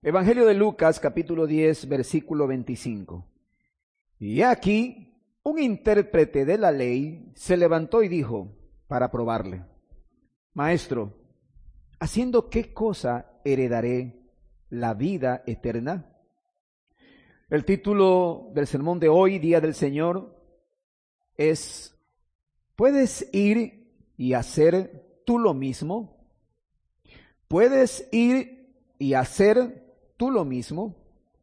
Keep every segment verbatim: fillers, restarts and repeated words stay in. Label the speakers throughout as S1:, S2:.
S1: Evangelio de Lucas, capítulo diez, versículo veinticinco. Y aquí un intérprete de la ley se levantó y dijo, para probarle: Maestro, ¿haciendo qué cosa heredaré la vida eterna? El título del sermón de hoy, Día del Señor, es: ¿puedes ir y hacer tú lo mismo? ¿Puedes ir y hacer tú lo mismo?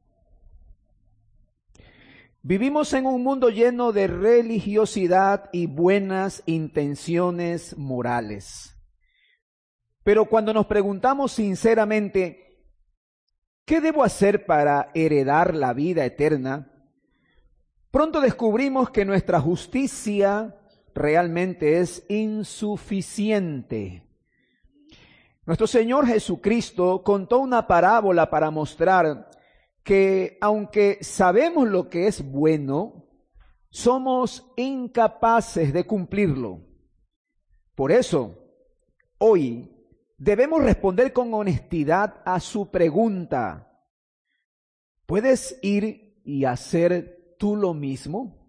S1: Vivimos en un mundo lleno de religiosidad y buenas intenciones morales. Pero cuando nos preguntamos sinceramente, ¿qué debo hacer para heredar la vida eterna?, pronto descubrimos que nuestra justicia realmente es insuficiente. Nuestro Señor Jesucristo contó una parábola para mostrar que aunque sabemos lo que es bueno, somos incapaces de cumplirlo. Por eso, hoy debemos responder con honestidad a su pregunta: ¿puedes ir y hacer tú lo mismo?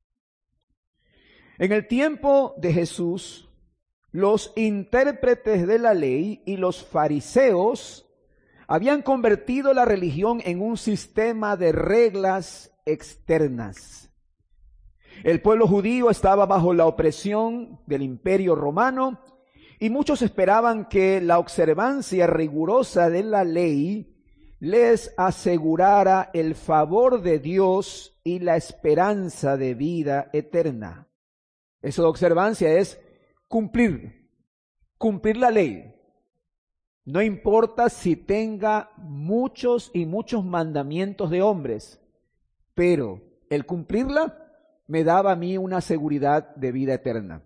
S1: En el tiempo de Jesús, los intérpretes de la ley y los fariseos habían convertido la religión en un sistema de reglas externas. El pueblo judío estaba bajo la opresión del Imperio Romano y muchos esperaban que la observancia rigurosa de la ley les asegurara el favor de Dios y la esperanza de vida eterna. Eso de observancia es cumplir, cumplir la ley. No importa si tenga muchos y muchos mandamientos de hombres, pero el cumplirla me daba a mí una seguridad de vida eterna.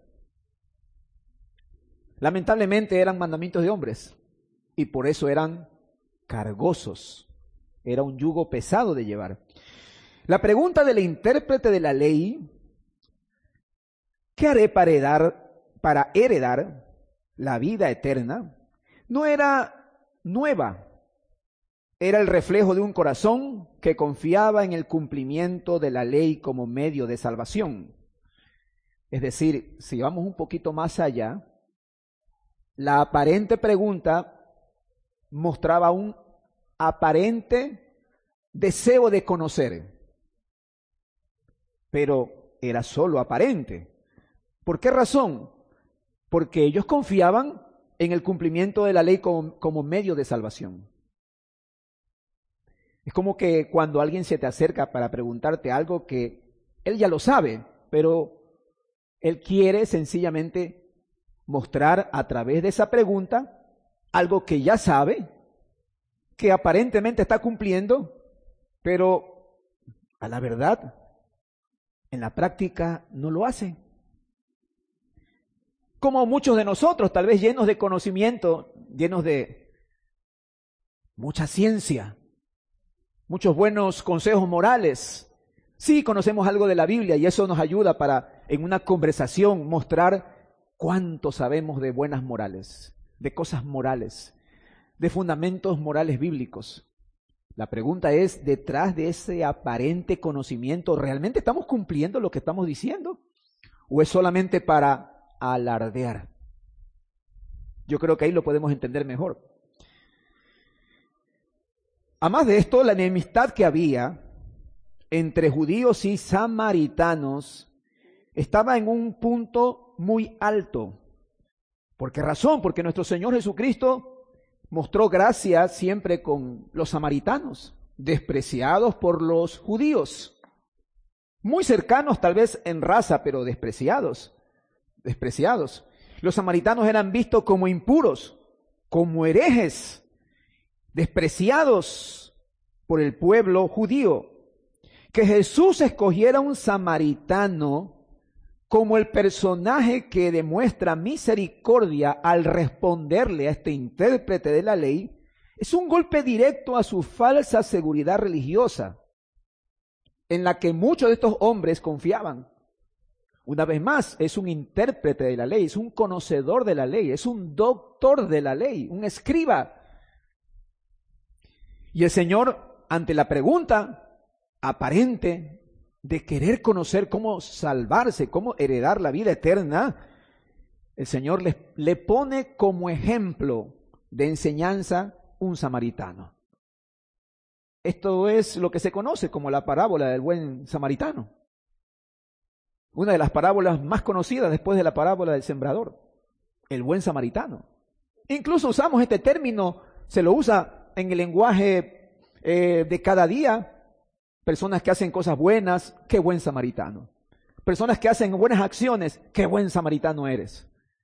S1: Lamentablemente eran mandamientos de hombres y por eso eran cargosos. Era un yugo pesado de llevar. La pregunta del intérprete de la ley: ¿qué haré para heredar, para heredar la vida eterna?, no era nueva. Era el reflejo de un corazón que confiaba en el cumplimiento de la ley como medio de salvación. Es decir, si vamos un poquito más allá, la aparente pregunta mostraba un aparente deseo de conocer, pero era solo aparente. ¿Por qué razón? Porque ellos confiaban en el cumplimiento de la ley como, como medio de salvación. Es como que cuando alguien se te acerca para preguntarte algo que él ya lo sabe, pero él quiere sencillamente mostrar a través de esa pregunta algo que ya sabe, que aparentemente está cumpliendo, pero a la verdad, en la práctica no lo hace. Como muchos de nosotros, tal vez llenos de conocimiento, llenos de mucha ciencia, muchos buenos consejos morales. Sí, conocemos algo de la Biblia y eso nos ayuda para, en una conversación, mostrar cuánto sabemos de buenas morales, de cosas morales, de fundamentos morales bíblicos. La pregunta es, detrás de ese aparente conocimiento, ¿realmente estamos cumpliendo lo que estamos diciendo? ¿O es solamente para alardear? Yo creo que ahí lo podemos entender mejor. Además de esto, la enemistad que había entre judíos y samaritanos estaba en un punto muy alto. ¿Por qué razón? Porque nuestro Señor Jesucristo mostró gracia siempre con los samaritanos, despreciados por los judíos, muy cercanos tal vez en raza, pero despreciados. despreciados. Los samaritanos eran vistos como impuros, como herejes, despreciados por el pueblo judío. Que Jesús escogiera un samaritano como el personaje que demuestra misericordia al responderle a este intérprete de la ley es un golpe directo a su falsa seguridad religiosa, en la que muchos de estos hombres confiaban. Una vez más, es un intérprete de la ley, es un conocedor de la ley, es un doctor de la ley, un escriba. Y el Señor, ante la pregunta aparente de querer conocer cómo salvarse, cómo heredar la vida eterna, el Señor le, le pone como ejemplo de enseñanza un samaritano. Esto es lo que se conoce como la parábola del buen samaritano. Una de las parábolas más conocidas después de la parábola del sembrador, el buen samaritano. Incluso usamos este término, se lo usa en el lenguaje eh, de cada día. Personas que hacen cosas buenas, qué buen samaritano. Personas que hacen buenas acciones, qué buen samaritano eres.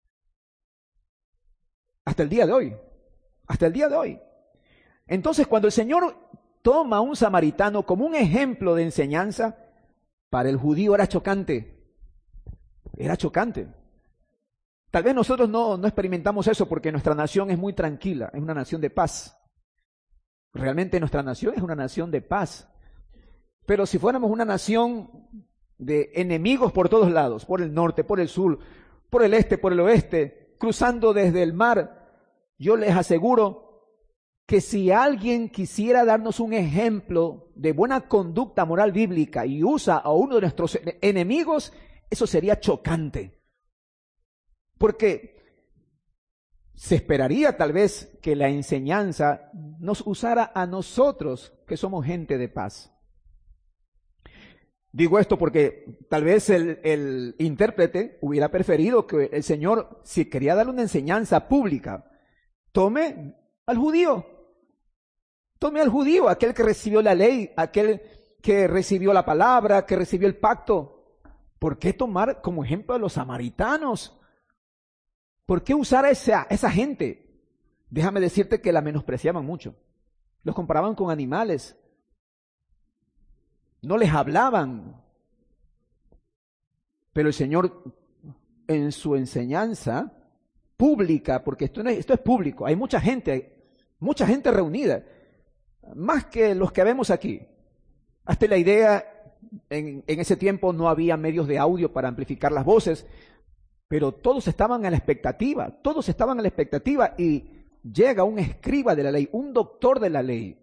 S1: Hasta el día de hoy, hasta el día de hoy. Entonces, cuando el Señor toma a un samaritano como un ejemplo de enseñanza, para el judío era chocante. Era chocante. Tal vez nosotros no, no experimentamos eso porque nuestra nación es muy tranquila, es una nación de paz. Realmente nuestra nación es una nación de paz. Pero si fuéramos una nación de enemigos por todos lados, por el norte, por el sur, por el este, por el oeste, cruzando desde el mar, yo les aseguro que si alguien quisiera darnos un ejemplo de buena conducta moral bíblica y usa a uno de nuestros enemigos, eso sería chocante. Porque se esperaría tal vez que la enseñanza nos usara a nosotros, que somos gente de paz. Digo esto porque tal vez el, el intérprete hubiera preferido que el Señor, si quería darle una enseñanza pública, tome al judío. Tome al judío, aquel que recibió la ley, aquel que recibió la palabra, que recibió el pacto. ¿Por qué tomar como ejemplo a los samaritanos? ¿Por qué usar a esa, esa gente? Déjame decirte que la menospreciaban mucho. Los comparaban con animales. No les hablaban. Pero el Señor, en su enseñanza pública, porque esto, no es, esto es público, hay mucha gente, mucha gente reunida, más que los que vemos aquí. Hasta la idea, en, en ese tiempo no había medios de audio para amplificar las voces, pero todos estaban a la expectativa, todos estaban a la expectativa y llega un escriba de la ley, un doctor de la ley,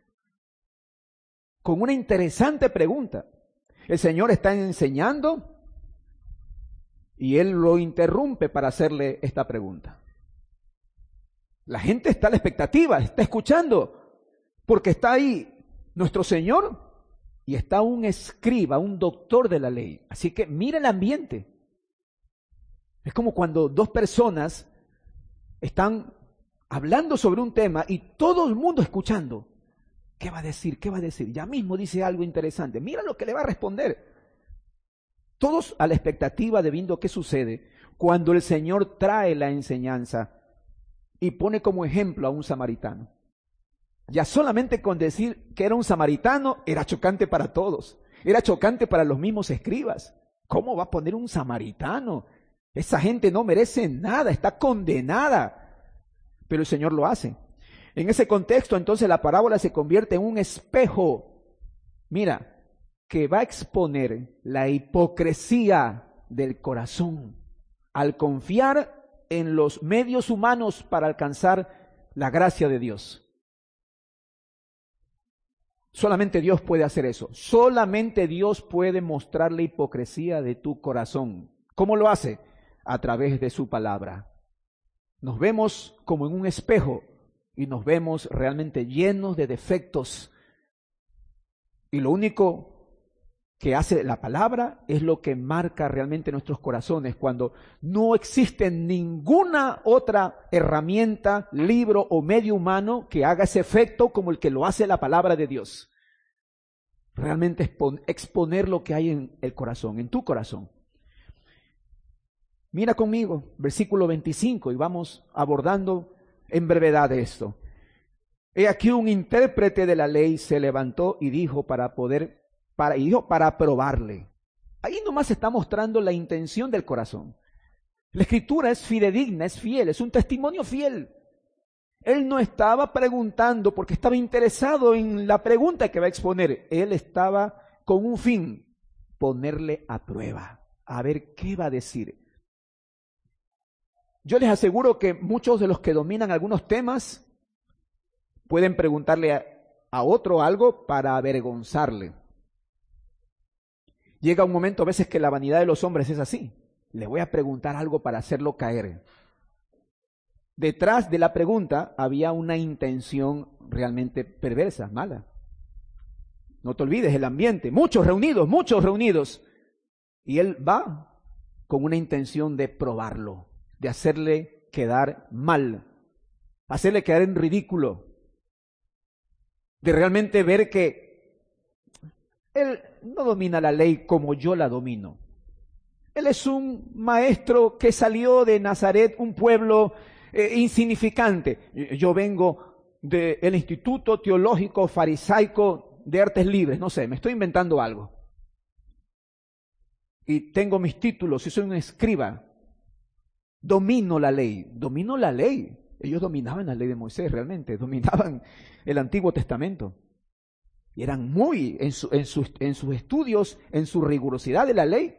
S1: con una interesante pregunta. El Señor está enseñando y Él lo interrumpe para hacerle esta pregunta. La gente está a la expectativa, está escuchando, porque está ahí nuestro Señor y está un escriba, un doctor de la ley. Así que mira el ambiente. Es como cuando dos personas están hablando sobre un tema y todo el mundo escuchando. ¿Qué va a decir? ¿Qué va a decir? Ya mismo dice algo interesante. Mira lo que le va a responder. Todos a la expectativa de viendo qué sucede cuando el Señor trae la enseñanza y pone como ejemplo a un samaritano. Ya solamente con decir que era un samaritano era chocante para todos. Era chocante para los mismos escribas. ¿Cómo va a poner un samaritano? Esa gente no merece nada, está condenada. Pero el Señor lo hace. En ese contexto, entonces, la parábola se convierte en un espejo, mira, que va a exponer la hipocresía del corazón al confiar en los medios humanos para alcanzar la gracia de Dios. Solamente Dios puede hacer eso. Solamente Dios puede mostrar la hipocresía de tu corazón. ¿Cómo lo hace? A través de su palabra. Nos vemos como en un espejo y nos vemos realmente llenos de defectos. Y lo único que hace la palabra es lo que marca realmente nuestros corazones cuando no existe ninguna otra herramienta, libro o medio humano que haga ese efecto como el que lo hace la palabra de Dios. Realmente exponer lo que hay en el corazón, en tu corazón. Mira conmigo, versículo veinticinco, y vamos abordando en brevedad esto. He aquí un intérprete de la ley se levantó y dijo para poder, para, y dijo para probarle. Ahí nomás se está mostrando la intención del corazón. La escritura es fidedigna, es fiel, es un testimonio fiel. Él no estaba preguntando porque estaba interesado en la pregunta que va a exponer. Él estaba con un fin, ponerle a prueba, a ver qué va a decir. Yo les aseguro que muchos de los que dominan algunos temas pueden preguntarle a, a otro algo para avergonzarle. Llega un momento a veces que la vanidad de los hombres es así. Le voy a preguntar algo para hacerlo caer. Detrás de la pregunta había una intención realmente perversa, mala. No te olvides el ambiente, muchos reunidos, muchos reunidos. Y él va con una intención de probarlo, de hacerle quedar mal, hacerle quedar en ridículo, de realmente ver que él no domina la ley como yo la domino. Él es un maestro que salió de Nazaret, un pueblo eh, insignificante. Yo vengo del Instituto Teológico Farisaico de Artes Libres, no sé, me estoy inventando algo. Y tengo mis títulos, y soy un escriba. Domino la ley, domino la ley. Ellos dominaban la ley de Moisés realmente, dominaban el Antiguo Testamento. Y eran muy, en, su, en, sus, en sus estudios, en su rigurosidad de la ley,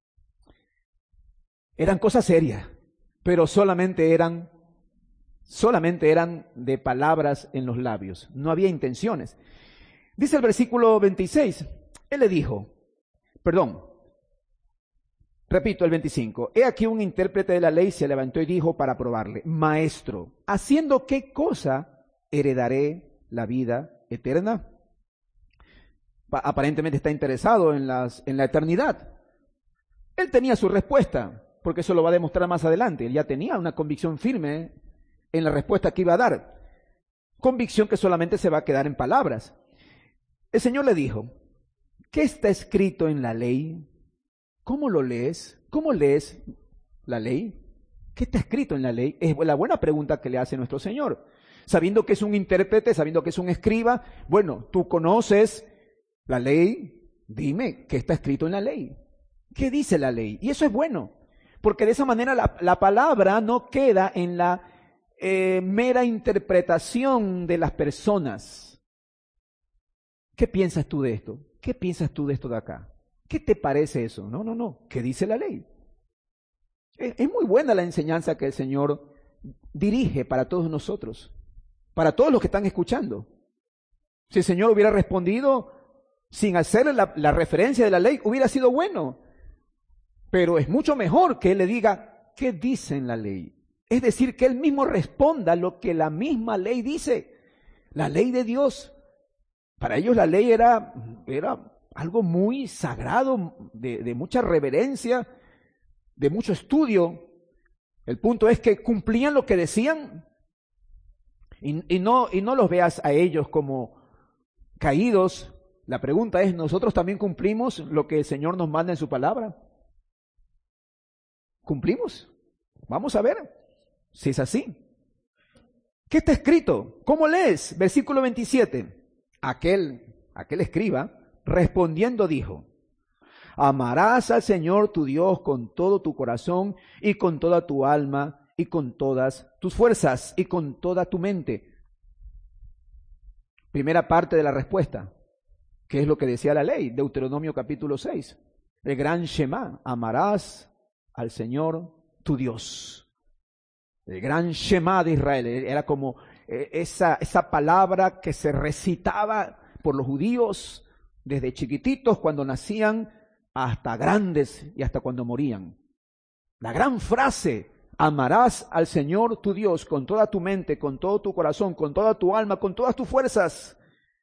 S1: eran cosas serias, pero solamente eran, solamente eran de palabras en los labios, no había intenciones. Dice el versículo veintiséis, él le dijo, perdón, repito el veinticinco, he aquí un intérprete de la ley se levantó y dijo para probarle, maestro, ¿haciendo qué cosa heredaré la vida eterna? Aparentemente está interesado en, las, en la eternidad. Él tenía su respuesta, porque eso lo va a demostrar más adelante. Él ya tenía una convicción firme en la respuesta que iba a dar. Convicción que solamente se va a quedar en palabras. El Señor le dijo, ¿qué está escrito en la ley? ¿Cómo lo lees? ¿Cómo lees la ley? ¿Qué está escrito en la ley? Es la buena pregunta que le hace nuestro Señor. Sabiendo que es un intérprete, sabiendo que es un escriba, bueno, tú conoces la ley, dime, ¿qué está escrito en la ley? ¿Qué dice la ley? Y eso es bueno, porque de esa manera la, la palabra no queda en la eh, mera interpretación de las personas. ¿Qué piensas tú de esto? ¿Qué piensas tú de esto de acá? ¿Qué te parece eso? No, no, no. ¿Qué dice la ley? Es, es muy buena la enseñanza que el Señor dirige para todos nosotros, para todos los que están escuchando. Si el Señor hubiera respondido sin hacer la, la referencia de la ley, hubiera sido bueno. Pero es mucho mejor que Él le diga, ¿qué dice en la ley? Es decir, que Él mismo responda lo que la misma ley dice. La ley de Dios. Para ellos la ley era, era algo muy sagrado, de, de mucha reverencia, de mucho estudio. El punto es que cumplían lo que decían y, y, no, y no los veas a ellos como caídos. La pregunta es, ¿nosotros también cumplimos lo que el Señor nos manda en su palabra? ¿Cumplimos? Vamos a ver si es así. ¿Qué está escrito? ¿Cómo lees? Versículo veintisiete. Aquel, aquel escriba, respondiendo dijo, amarás al Señor tu Dios con todo tu corazón y con toda tu alma y con todas tus fuerzas y con toda tu mente. Primera parte de la respuesta. ¿Qué es lo que decía la ley? Deuteronomio capítulo seis. El gran Shema, amarás al Señor tu Dios. El gran Shema de Israel era como eh, esa, esa palabra que se recitaba por los judíos desde chiquititos cuando nacían hasta grandes y hasta cuando morían. La gran frase, amarás al Señor tu Dios con toda tu mente, con todo tu corazón, con toda tu alma, con todas tus fuerzas.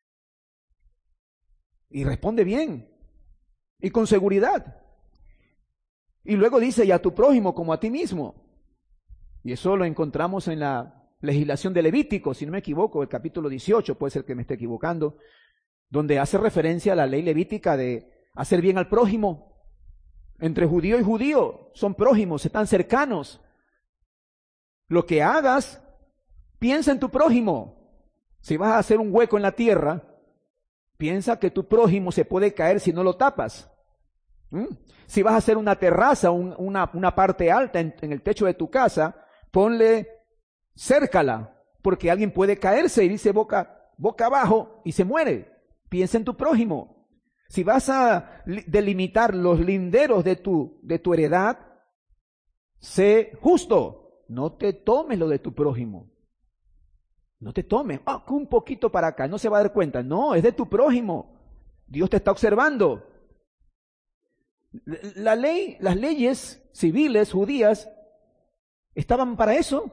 S1: Y responde bien y con seguridad. Y luego dice, y a tu prójimo como a ti mismo. Y eso lo encontramos en la legislación de Levítico, si no me equivoco, el capítulo dieciocho, puede ser que me esté equivocando, donde hace referencia a la ley levítica de hacer bien al prójimo. Entre judío y judío son prójimos, están cercanos. Lo que hagas, piensa en tu prójimo. Si vas a hacer un hueco en la tierra, piensa que tu prójimo se puede caer si no lo tapas. ¿Mm? Si vas a hacer una terraza, un, una, una parte alta en, en el techo de tu casa, ponle, cércala, porque alguien puede caerse y dice boca, boca abajo y se muere. Piensa en tu prójimo. Si vas a delimitar los linderos de tu, de tu heredad, sé justo, no te tomes lo de tu prójimo. No te tomes, ah, un poquito para acá, no se va a dar cuenta. No, es de tu prójimo. Dios te está observando. La ley, las leyes civiles judías estaban para eso.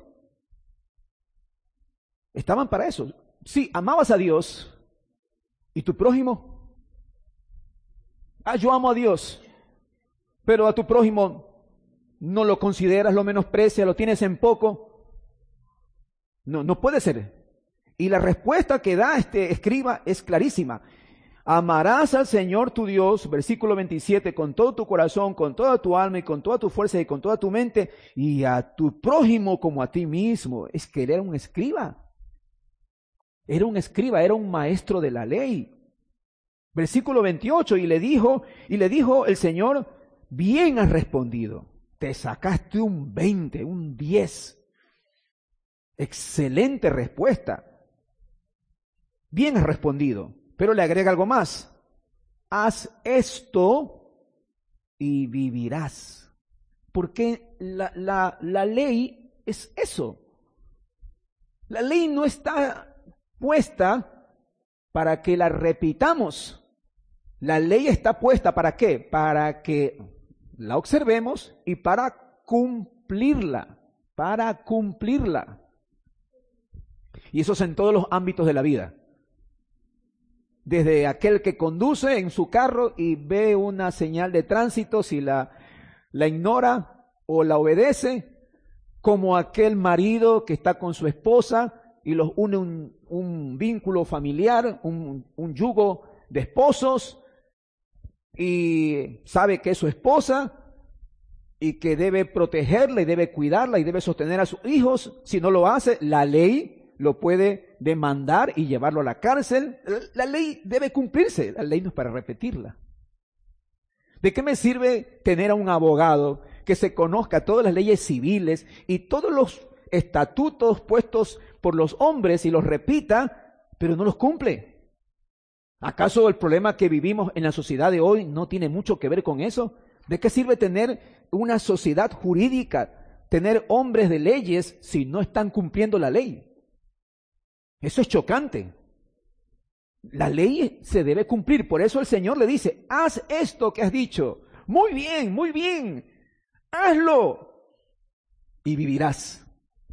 S1: Estaban para eso. Sí, amabas a Dios. ¿Y tu prójimo? Ah, yo amo a Dios. Pero a tu prójimo no lo consideras, lo menosprecias, lo tienes en poco. No, no puede ser. Y la respuesta que da este escriba es clarísima. Amarás al Señor tu Dios, versículo veintisiete, con todo tu corazón, con toda tu alma y con toda tu fuerza y con toda tu mente, y a tu prójimo como a ti mismo. Es que él era un escriba. Era un escriba, era un maestro de la ley. Versículo veintiocho, y le dijo, y le dijo el Señor, bien has respondido. Te sacaste un veinte, un diez. Excelente respuesta. Bien has respondido. Pero le agrega algo más. Haz esto y vivirás. Porque la, la, la ley es eso. La ley no está puesta para que la repitamos. La ley está puesta ¿para qué? Para que la observemos y para cumplirla. Para cumplirla. Y eso es en todos los ámbitos de la vida. Desde aquel que conduce en su carro y ve una señal de tránsito, si la, la ignora o la obedece, como aquel marido que está con su esposa y los une un, un vínculo familiar, un, un yugo de esposos, y sabe que es su esposa y que debe protegerla y debe cuidarla y debe sostener a sus hijos. Si no lo hace, la ley lo puede demandar y llevarlo a la cárcel. La ley debe cumplirse, la ley no es para repetirla. ¿De qué me sirve tener a un abogado que se conozca todas las leyes civiles y todos los estatutos puestos por los hombres y los repita, pero no los cumple? ¿Acaso el problema que vivimos en la sociedad de hoy no tiene mucho que ver con eso? ¿De qué sirve tener una sociedad jurídica, tener hombres de leyes si no están cumpliendo la ley? Eso es chocante. La ley se debe cumplir. Por eso el Señor le dice, haz esto que has dicho. Muy bien, muy bien. Hazlo y vivirás.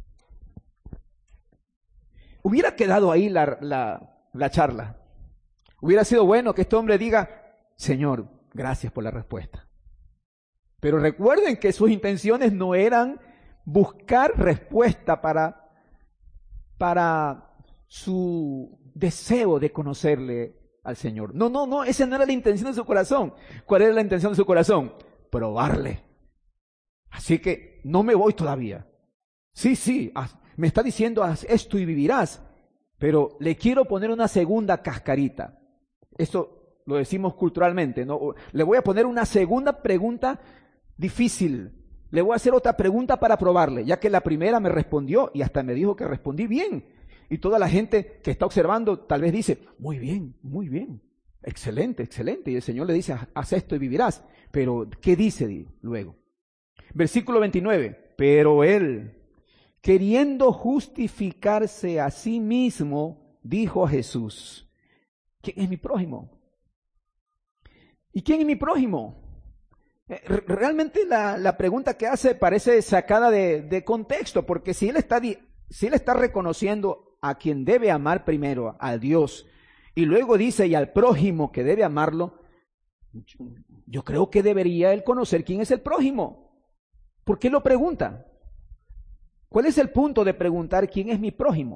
S1: Hubiera quedado ahí la, la, la charla. Hubiera sido bueno que este hombre diga, Señor, gracias por la respuesta. Pero recuerden que sus intenciones no eran buscar respuesta para, para su deseo de conocerle al Señor. No, no, no, esa no era la intención de su corazón. ¿Cuál era la intención de su corazón? Probarle. Así que no me voy todavía. Sí, sí, me está diciendo haz esto y vivirás, pero le quiero poner una segunda cascarita. Esto lo decimos culturalmente, ¿no? Le voy a poner una segunda pregunta difícil. Le voy a hacer otra pregunta para probarle, ya que la primera me respondió y hasta me dijo que respondí bien. Y toda la gente que está observando tal vez dice, muy bien, muy bien, excelente, excelente. Y el Señor le dice, haz esto y vivirás. Pero, ¿qué dice luego? Versículo veintinueve, pero él, queriendo justificarse a sí mismo, dijo a Jesús, ¿quién es mi prójimo? ¿Y quién es mi prójimo? Realmente la, la pregunta que hace parece sacada de, de contexto, porque si él está, si él está reconociendo a quien debe amar primero, a Dios, y luego dice, y al prójimo que debe amarlo, yo, yo creo que debería él conocer quién es el prójimo. ¿Por qué lo pregunta? ¿Cuál es el punto de preguntar quién es mi prójimo?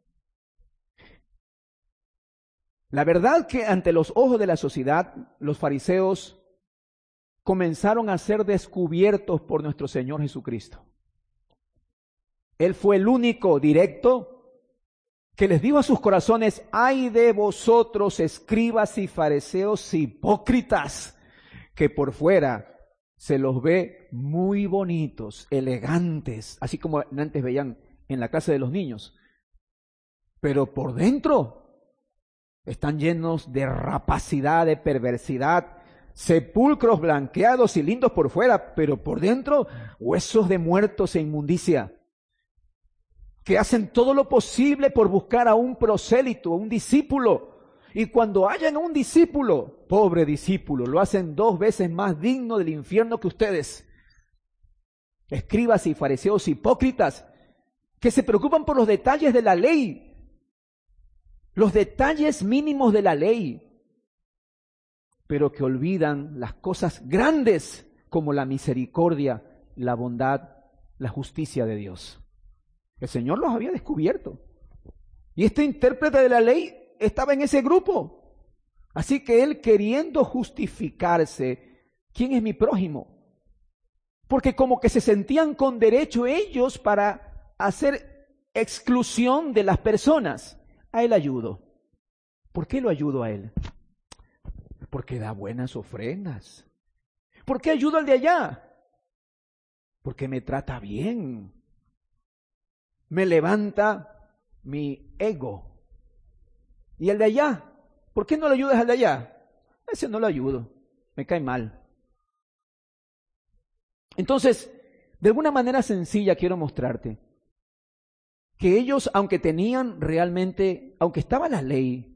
S1: La verdad que ante los ojos de la sociedad, los fariseos comenzaron a ser descubiertos por nuestro Señor Jesucristo. Él fue el único directo que les dijo a sus corazones, ay de vosotros, escribas y fariseos hipócritas, que por fuera se los ve muy bonitos, elegantes, así como antes veían en la clase de los niños, pero por dentro están llenos de rapacidad, de perversidad, sepulcros blanqueados y lindos por fuera, pero por dentro huesos de muertos e inmundicia. que hacen todo lo posible por buscar a un prosélito, a un discípulo. Y cuando hallan a un discípulo, pobre discípulo, lo hacen dos veces más digno del infierno que ustedes. Escribas y fariseos hipócritas, que se preocupan por los detalles de la ley, los detalles mínimos de la ley, pero que olvidan las cosas grandes como la misericordia, la bondad, la justicia de Dios. El Señor los había descubierto. Y este intérprete de la ley estaba en ese grupo. Así que él, queriendo justificarse, ¿quién es mi prójimo? Porque como que se sentían con derecho ellos para hacer exclusión de las personas. A él ayudo. ¿Por qué lo ayudo a él? Porque da buenas ofrendas. ¿Por qué ayudo al de allá? Porque me trata bien. Me levanta mi ego. ¿Y el de allá? ¿Por qué no le ayudas al de allá? Ese no lo ayudo. Me cae mal. Entonces, de alguna manera sencilla quiero mostrarte que ellos, aunque tenían realmente, aunque estaba la ley,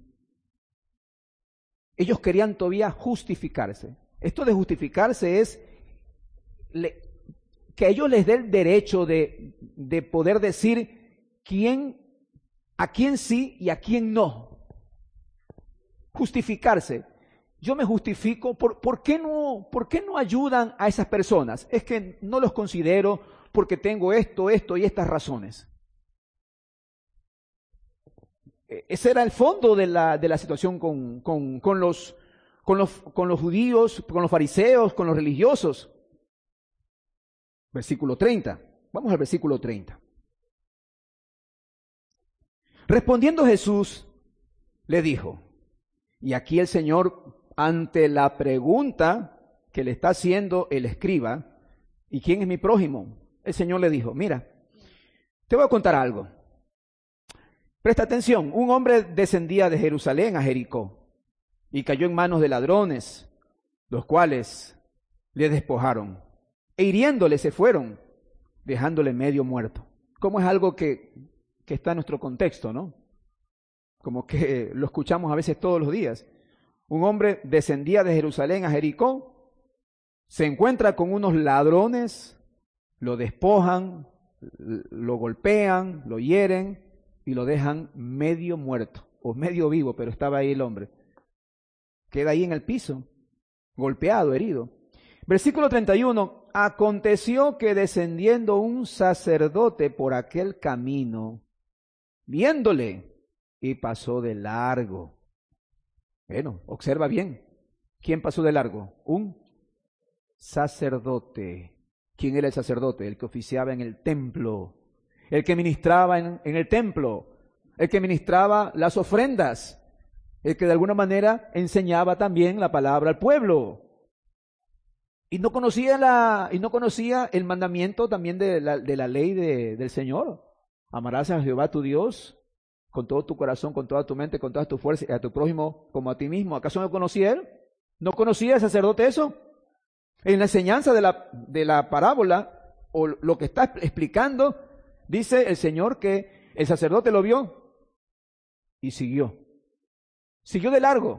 S1: ellos querían todavía justificarse. Esto de justificarse es le, que a ellos les dé el derecho de, de poder decir quién, a quién sí y a quién no. Justificarse. Yo me justifico, ¿por, por qué no, por qué no ayudan a esas personas? Es que no los considero porque tengo esto, esto y estas razones. Ese era el fondo de la, de la situación con, con, con, los, con, los, con los judíos, con los fariseos, con los religiosos. Versículo treinta. Vamos al versículo treinta. Respondiendo Jesús, le dijo, y aquí el Señor, ante la pregunta que le está haciendo el escriba, ¿y quién es mi prójimo? El Señor le dijo, mira, te voy a contar algo. Presta atención, un hombre descendía de Jerusalén a Jericó y cayó en manos de ladrones, los cuales le despojaron e hiriéndole se fueron, dejándole medio muerto. Como es algo que, que está en nuestro contexto, ¿no? Como que lo escuchamos a veces todos los días. Un hombre descendía de Jerusalén a Jericó, se encuentra con unos ladrones, lo despojan, lo golpean, lo hieren y lo dejan medio muerto o medio vivo, pero estaba ahí el hombre. Queda ahí en el piso, golpeado, herido. Versículo treinta y uno, aconteció que descendiendo un sacerdote por aquel camino, viéndole, y pasó de largo. Bueno, observa bien. ¿Quién pasó de largo? Un sacerdote. ¿Quién era el sacerdote? El que oficiaba en el templo. El que ministraba en, en el templo. El que ministraba las ofrendas. El que de alguna manera enseñaba también la palabra al pueblo. Y no conocía, la, y no conocía el mandamiento también de la, de la ley de, del Señor. Amarás a Jehová tu Dios con todo tu corazón, con toda tu mente, con todas tus fuerzas, y a tu prójimo como a ti mismo. ¿Acaso no conocía él? ¿No conocía el sacerdote eso? En la enseñanza de la, de la parábola, o lo que está explicando, dice el Señor que el sacerdote lo vio y siguió. Siguió de largo.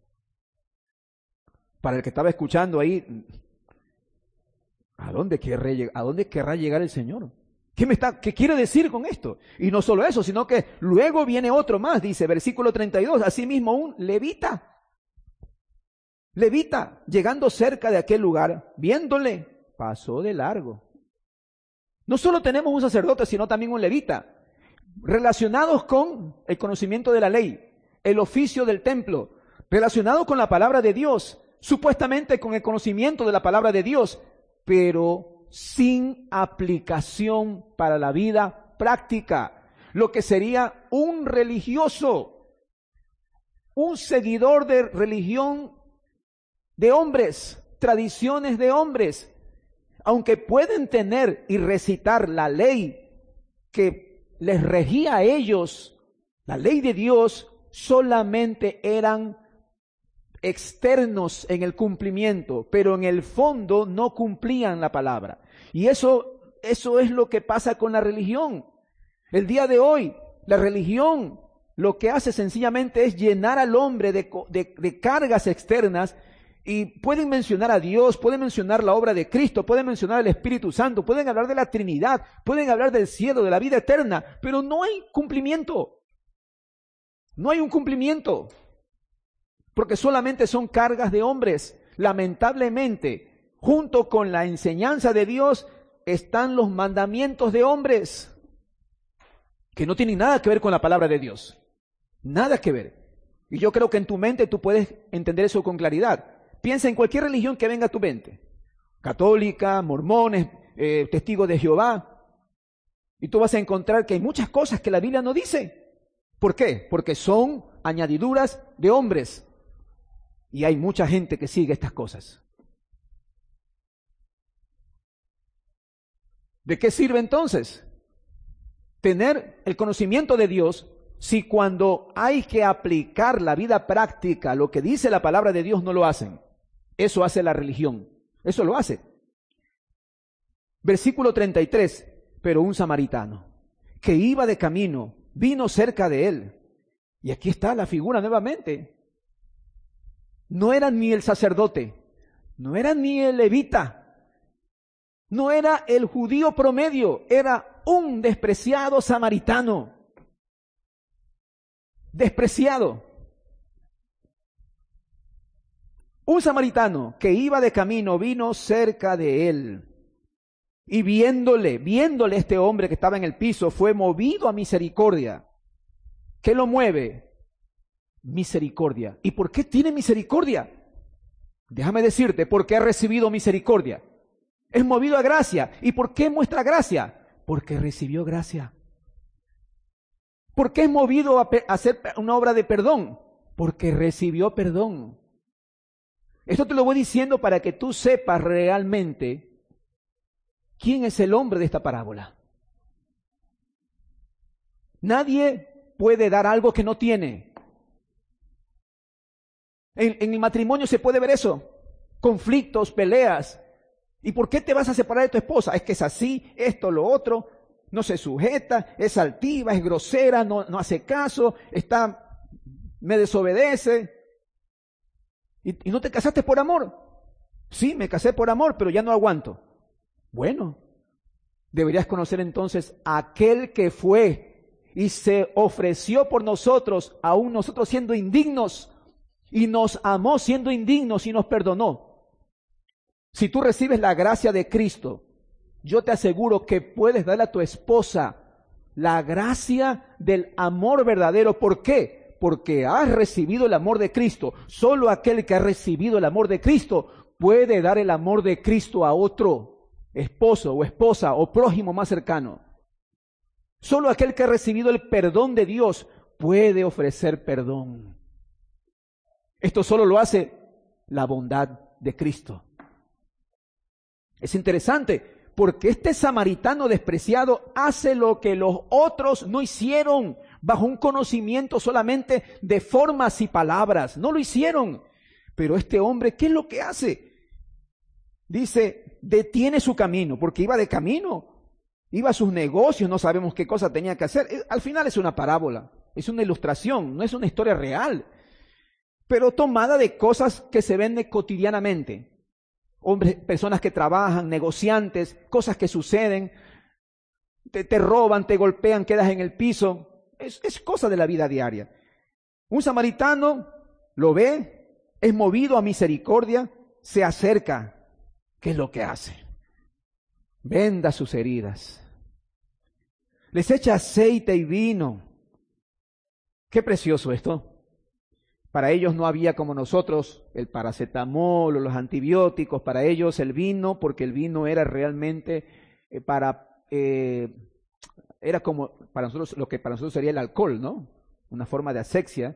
S1: Para el que estaba escuchando ahí, ¿a dónde querrá, a dónde querrá llegar el Señor? ¿Qué me está, qué quiere decir con esto? Y no solo eso, sino que luego viene otro más, dice, versículo treinta y dos, asimismo un levita. Levita, llegando cerca de aquel lugar, viéndole, pasó de largo. No solo tenemos un sacerdote, sino también un levita, relacionados con el conocimiento de la ley, el oficio del templo, relacionados con la palabra de Dios, supuestamente con el conocimiento de la palabra de Dios, pero sin aplicación para la vida práctica, lo que sería un religioso, un seguidor de religión de hombres, tradiciones de hombres, aunque pueden tener y recitar la ley que les regía a ellos, la ley de Dios, solamente eran externos en el cumplimiento, pero en el fondo no cumplían la palabra. Y eso, eso es lo que pasa con la religión. El día de hoy, la religión lo que hace sencillamente es llenar al hombre de, de, de cargas externas, y pueden mencionar a Dios, pueden mencionar la obra de Cristo, pueden mencionar al Espíritu Santo, pueden hablar de la Trinidad, pueden hablar del cielo, de la vida eterna, pero no hay cumplimiento. No hay un cumplimiento, porque solamente son cargas de hombres. Lamentablemente, junto con la enseñanza de Dios están los mandamientos de hombres, que no tienen nada que ver con la palabra de Dios. Nada que ver. Y yo creo que en tu mente tú puedes entender eso con claridad. Piensa en cualquier religión que venga a tu mente. Católica, mormones, eh, testigos de Jehová. Y tú vas a encontrar que hay muchas cosas que la Biblia no dice. ¿Por qué? Porque son añadiduras de hombres. Y hay mucha gente que sigue estas cosas. ¿De qué sirve entonces tener el conocimiento de Dios si cuando hay que aplicar la vida práctica, lo que dice la palabra de Dios, no lo hacen? Eso hace la religión. Eso lo hace. Versículo treinta y tres. Pero un samaritano que iba de camino vino cerca de él. Y aquí está la figura nuevamente. No era ni el sacerdote, no era ni el levita, no era el judío promedio, era un despreciado samaritano. Despreciado. Un samaritano que iba de camino vino cerca de él. Y viéndole, viéndole este hombre que estaba en el piso, fue movido a misericordia. ¿Qué lo mueve? Misericordia. ¿Y por qué tiene misericordia? Déjame decirte, porque ha recibido misericordia. Es movido a gracia. ¿Y por qué muestra gracia? Porque recibió gracia. ¿Por qué es movido a hacer una obra de perdón? Porque recibió perdón. Esto te lo voy diciendo para que tú sepas realmente quién es el hombre de esta parábola. Nadie puede dar algo que no tiene. En, en el matrimonio se puede ver eso. Conflictos, peleas. ¿Y por qué te vas a separar de tu esposa? Es que es así, esto, lo otro. No se sujeta, es altiva, es grosera, no, no hace caso, está, me desobedece. ¿Y, ¿Y no te casaste por amor? Sí, me casé por amor, pero ya no aguanto. Bueno, deberías conocer entonces a aquel que fue y se ofreció por nosotros, aún nosotros siendo indignos, y nos amó siendo indignos y nos perdonó. Si tú recibes la gracia de Cristo, yo te aseguro que puedes darle a tu esposa la gracia del amor verdadero. ¿Por qué? Porque has recibido el amor de Cristo. Solo aquel que ha recibido el amor de Cristo puede dar el amor de Cristo a otro esposo o esposa o prójimo más cercano. Solo aquel que ha recibido el perdón de Dios puede ofrecer perdón. Esto solo lo hace la bondad de Cristo. Es interesante, porque este samaritano despreciado hace lo que los otros no hicieron, bajo un conocimiento solamente de formas y palabras. No lo hicieron. Pero este hombre, ¿qué es lo que hace? Dice, detiene su camino, porque iba de camino. Iba a sus negocios, no sabemos qué cosa tenía que hacer. Al final es una parábola, es una ilustración, no es una historia real, pero tomada de cosas que se ven cotidianamente. Hombres, personas que trabajan, negociantes, cosas que suceden, te, te roban, te golpean, quedas en el piso. Es, es cosa de la vida diaria. Un samaritano lo ve, es movido a misericordia, se acerca. ¿Qué es lo que hace? Venda sus heridas. Les echa aceite y vino. Qué precioso esto. Para ellos no había como nosotros el paracetamol o los antibióticos. Para ellos el vino, porque el vino era realmente eh, para, eh, era como para nosotros lo que para nosotros sería el alcohol, ¿no? Una forma de asexia.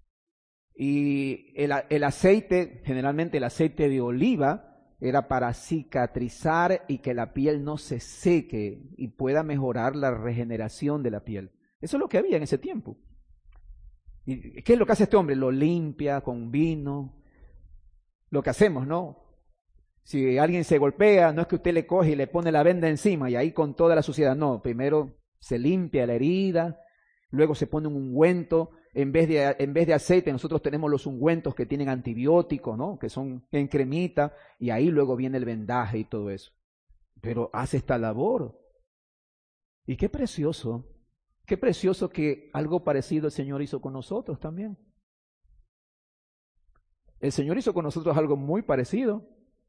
S1: Y el, el aceite, generalmente el aceite de oliva, era para cicatrizar y que la piel no se seque y pueda mejorar la regeneración de la piel. Eso es lo que había en ese tiempo. ¿Y qué es lo que hace este hombre? Lo limpia con vino. Lo que hacemos, ¿no? Si alguien se golpea, no es que usted le coge y le pone la venda encima y ahí con toda la suciedad. No, primero Se limpia la herida, luego se pone un ungüento. En vez de, en vez de aceite, nosotros tenemos los ungüentos que tienen antibióticos, ¿no? Que son en cremita, y ahí luego viene el vendaje y todo eso. Pero hace esta labor. Y qué precioso, qué precioso que algo parecido el Señor hizo con nosotros también. El Señor hizo con nosotros algo muy parecido.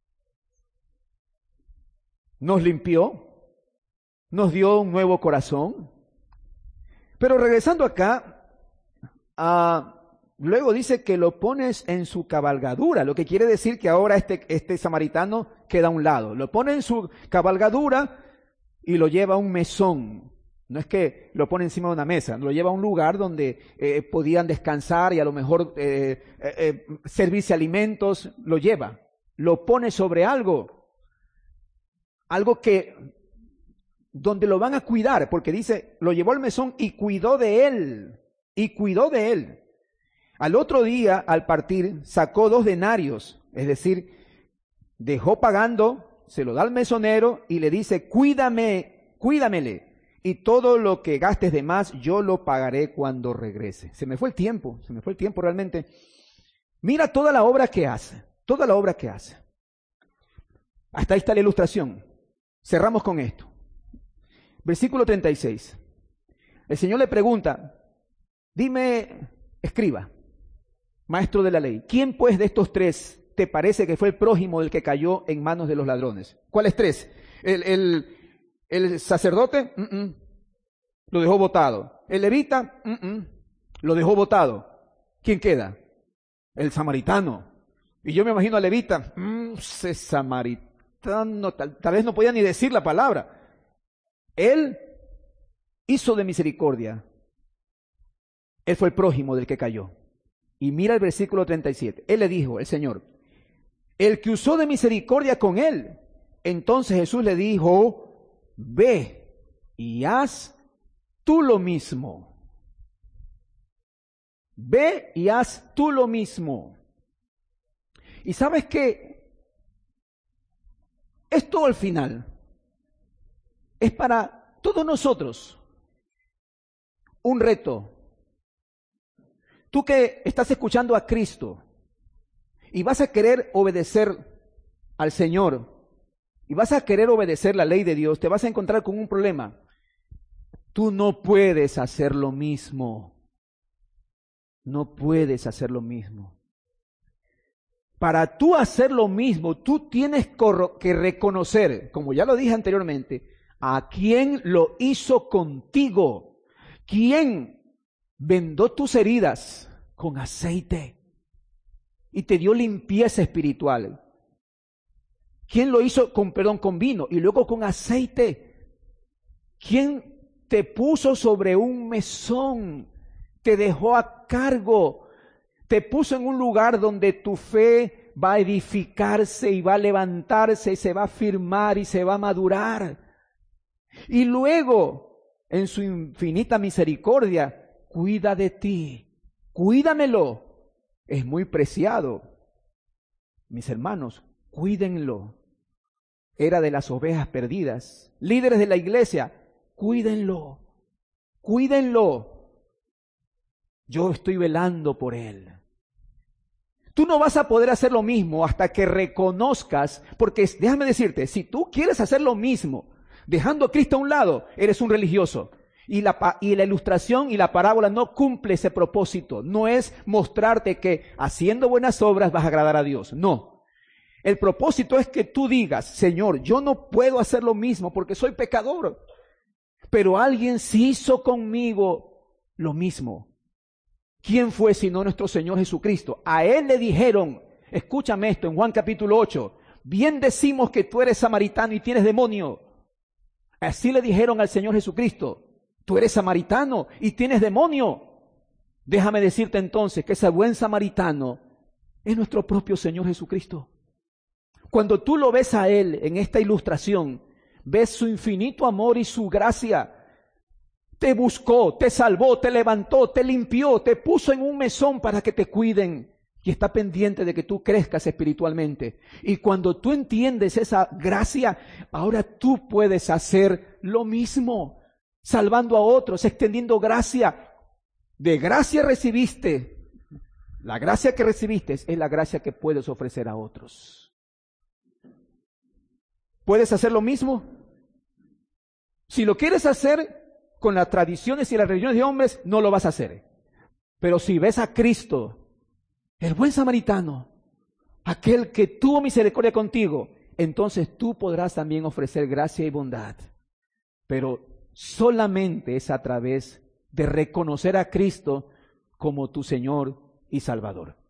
S1: Nos limpió, nos dio un nuevo corazón. Pero regresando acá, Uh, luego dice que lo pones en su cabalgadura, lo que quiere decir que ahora este, este samaritano queda a un lado. Lo pone en su cabalgadura y lo lleva a un mesón. No es que lo pone encima de una mesa, lo lleva a un lugar donde eh, podían descansar y a lo mejor eh, eh, eh, servirse alimentos. Lo lleva, lo pone sobre algo, algo que, donde lo van a cuidar, porque dice, lo llevó al mesón y cuidó de él. Y cuidó de él. Al otro día, al partir, sacó dos denarios, es decir, dejó pagando, se lo da al mesonero y le dice, cuídame, cuídamele, y todo lo que gastes de más, yo lo pagaré cuando regrese. Se me fue el tiempo, se me fue el tiempo realmente. Mira toda la obra que hace, toda la obra que hace. Hasta ahí está la ilustración. Cerramos con esto. Versículo treinta y seis. El Señor le pregunta, dime, escriba, maestro de la ley, ¿quién pues de estos tres te parece que fue el prójimo del que cayó en manos de los ladrones? ¿Cuáles tres? El, el, el sacerdote, uh-uh, lo dejó botado. El levita, uh-uh, lo dejó botado. ¿Quién queda? El samaritano. Y yo me imagino al levita, mmm, ese samaritano, tal, tal vez no podía ni decir la palabra. Él hizo de misericordia. Él fue el prójimo del que cayó. Y mira el versículo treinta y siete. Él le dijo, el Señor, el que usó de misericordia con él. Entonces Jesús le dijo, ve y haz tú lo mismo. Ve y haz tú lo mismo. Y sabes que esto al final es para todos nosotros un reto. Tú que estás escuchando a Cristo y vas a querer obedecer al Señor y vas a querer obedecer la ley de Dios, te vas a encontrar con un problema. Tú no puedes hacer lo mismo. No puedes hacer lo mismo. Para tú hacer lo mismo, tú tienes que reconocer, como ya lo dije anteriormente, a quién lo hizo contigo, quién vendó tus heridas con aceite y te dio limpieza espiritual. ¿Quién lo hizo con, perdón, con vino y luego con aceite? ¿Quién te puso sobre un mesón? Te dejó a cargo, te puso en un lugar donde tu fe va a edificarse y va a levantarse y se va a firmar y se va a madurar. Y luego, en su infinita misericordia, cuida de ti, cuídamelo, es muy preciado. Mis hermanos, cuídenlo. Era de las ovejas perdidas. Líderes de la iglesia, cuídenlo, cuídenlo. Yo estoy velando por él. Tú no vas a poder hacer lo mismo hasta que reconozcas, porque déjame decirte, si tú quieres hacer lo mismo, dejando a Cristo a un lado, eres un religioso. Y la, y la ilustración y la parábola no cumple ese propósito. No es mostrarte que haciendo buenas obras vas a agradar a Dios. No. El propósito es que tú digas, Señor, yo no puedo hacer lo mismo porque soy pecador. Pero alguien sí hizo conmigo lo mismo. ¿Quién fue sino nuestro Señor Jesucristo? A Él le dijeron, escúchame esto en Juan capítulo ocho, bien decimos que tú eres samaritano y tienes demonio. Así le dijeron al Señor Jesucristo. Tú eres samaritano y tienes demonio. Déjame decirte entonces que ese buen samaritano es nuestro propio Señor Jesucristo. Cuando tú lo ves a Él en esta ilustración, ves su infinito amor y su gracia. Te buscó, te salvó, te levantó, te limpió, te puso en un mesón para que te cuiden y está pendiente de que tú crezcas espiritualmente. Y cuando tú entiendes esa gracia, ahora tú puedes hacer lo mismo. salvando a otros, extendiendo gracia. De gracia recibiste. La gracia que recibiste es la gracia que puedes ofrecer a otros. ¿Puedes hacer lo mismo? Si lo quieres hacer con las tradiciones y las religiones de hombres, no lo vas a hacer. Pero si ves a Cristo, el buen samaritano, aquel que tuvo misericordia contigo, entonces tú podrás también ofrecer gracia y bondad. Pero solamente es a través de reconocer a Cristo como tu Señor y Salvador.